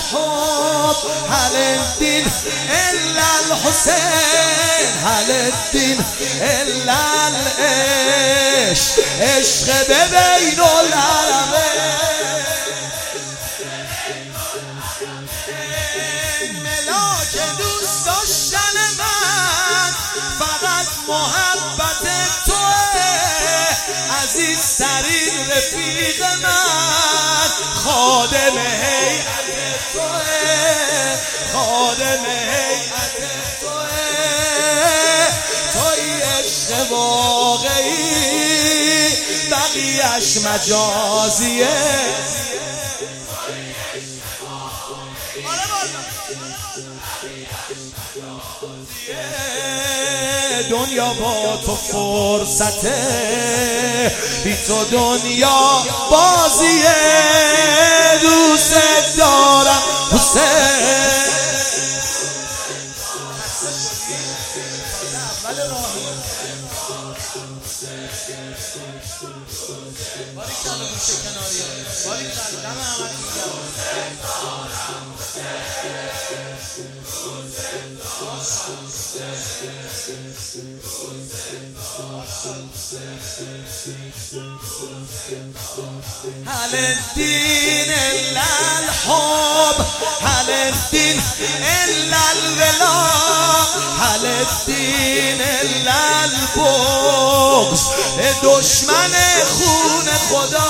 الحب هل الدين إلا الحسين هل الدين إلا العشق عشق بین العربین ملاک دوست داشتن من فقط محبت توه عزیزترین رفیق من خادم هیئت توه خادم هیئت توه توی عشق واقعی بقیه‌اش مجازیه دنیا با تو فرصته بی تو دنیا بازیه دوست دارم حسین هل الدين إلا الحب هل الدين إلا الولاء هل الدين إلا البغض دشمن خون خدا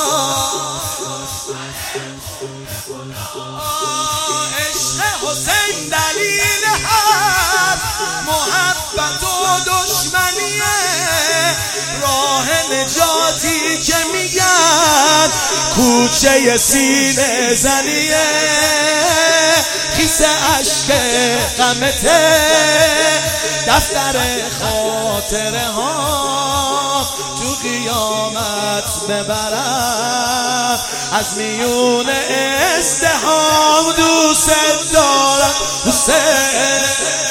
عشق حسین دلیل هر محبت و دشمنیه راه نجاتی که میگن کوچه سینه زنیه خیس عشق غمته دفتر خاطره ها تو قیامت ببرم از میون ازدحام دوست دارم حسین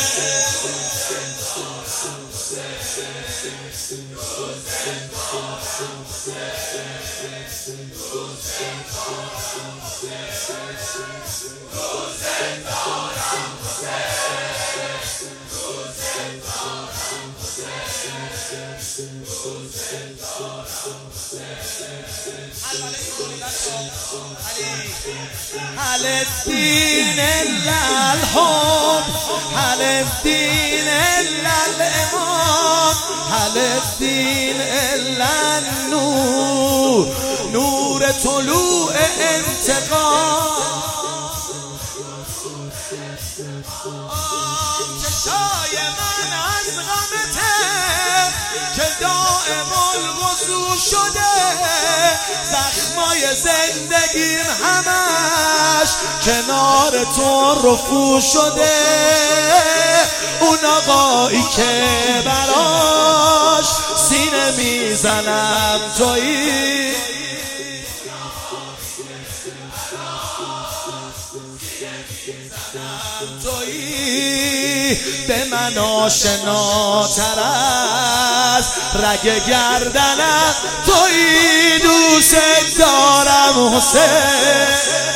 هل الدين إلا الحب هل الدين إلا الإمام هل الدين إلا النور نور طلوع انتقام چشای من از غمته که دائم الوضو شده زخمای زندگیم همش کنار تو رفو شده اون آقایی که براش سینه میزنم تویی تویی به من آشناتر از رگ گردنم تویی دوست دارم حسین